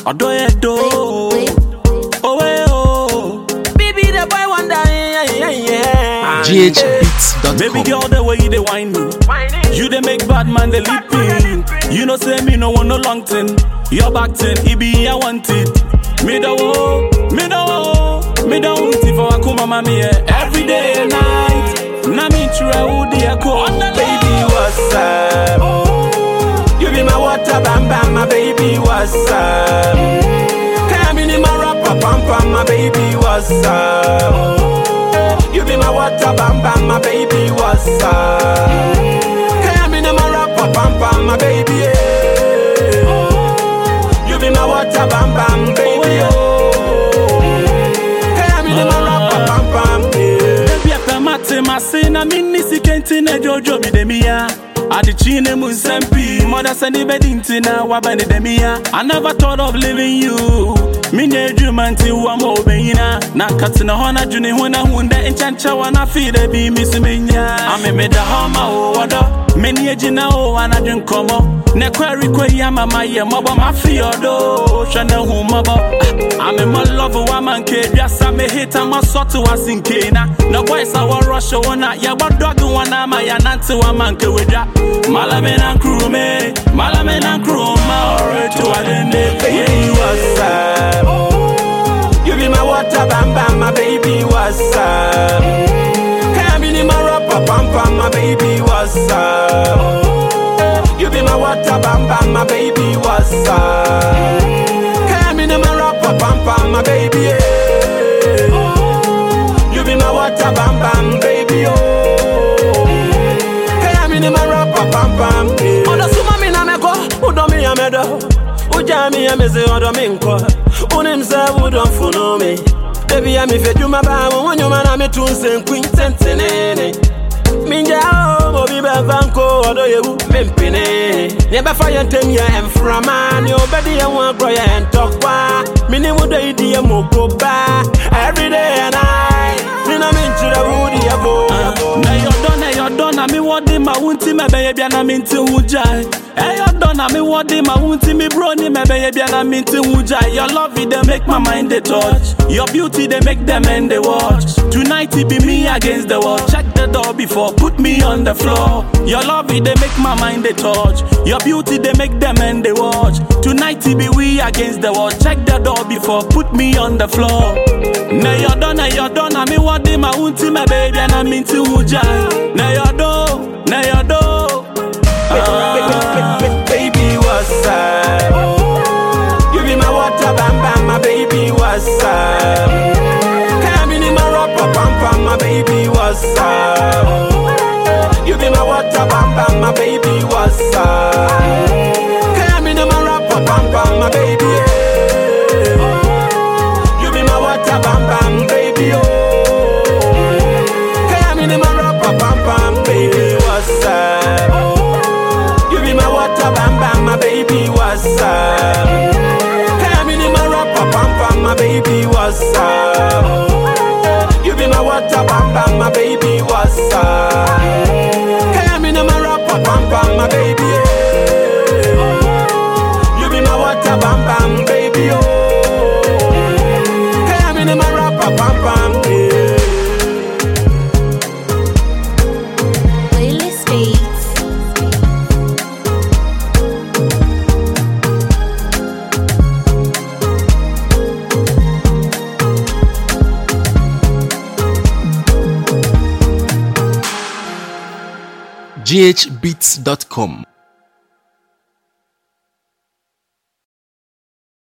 Odoye do. Oh, oh. Baby, the boy wonder, yeah. GHBeats.com. Baby girl, the way you dey whine me. You dey make bad man dey leaping. You know say me no want no long thing. Your back thing, it be I want it. Me don't want it for akuma mami every day and night. Na me try who dey call. Baby, what's up? You be my water bam bam, my baby, what's up? Come in my rapper pam pam, my baby, what's up? You be my water bam bam, my baby, what's up? Come in my rapper pam pam, my baby, you be my water bam bam, baby, come in my rapper pam pam, baby, I permit my sin. I mean, this can't Jojo be the mia. Adichine Musempi, mother send the bedding tina, wabani demia. I never thought of leaving you. Minye jumanti wa mobina. Na katina hona juni huna hunda enchancha wana fide bi misuminya. Ame meda homa o wada. Meni ejina o wana junkomo. Ne kweri kwe ya mama ye mobo mafiodo. Shana humabo. Ame mo love wa manke. Biasa me hita ma sotu wa sinkena. No boys a wa rusha wana. Ya wa dogu wana ma ya nanti wa manke weja. Malame na krume. Malame na kruma. Oreto wa dende. baby, what's up? You be my water bam bam, my baby, what's up? Come in my rapper pam pam, my baby, what's up? You be my water bam bam, my baby, what's up? Come in my rapper pam pam, my baby, you be my water bam bam, baby, come in my rapper pam pam. Oda suma mi na meko, udo mi amedo. Ujami ya meze odo minko. Unimse udon funo me. Baby ya mi feju mabamu. Wanyuma na mitunse nkwintentenene. Minja o mobi bevanko odo yewu mimpine. Nebe fire ntem ya emframa. Ni obedi ya wankro ya entokwa. Mini wudo idi ya mokoba. Every day and night. Mina minchira wudi ya bo. Na yodon na mi wodi ma wunti me beye bia na minti wujai. Yodon na mi wodi ma wunti mi broni me beye bia na minti wujai. Your love it dey make my mind dey touch. Your beauty they make them and they watch. Tonight it be me against the wall. Check the door before put me on the floor. Your love it they make my mind they touch. Your beauty they make them and they watch. Tonight it be we against the wall. Check the door before put me on the floor. Na yodon na mi wodi ma wunti me baby and I minti wujai. Na yodon. Baby, what's up? You be my water bam bam, my baby, what's up? Come in my rapper pam pam, my baby, what's up? You be my water bam bam, my baby, what's up? Come in my rapper pam pam, my baby, you be my water bam bam, baby, come in my rapper pam pam, baby, what's up? You be my water bam bam, my baby, what's up? Come in my rapper pam pam, my baby, what's up? You be my water bam bam, my baby, what's up? Come in my rapper pam pam, my baby, you be my water bam bam, baby, come in my rapper pam pam. Playlist Beats. GHBeats.com.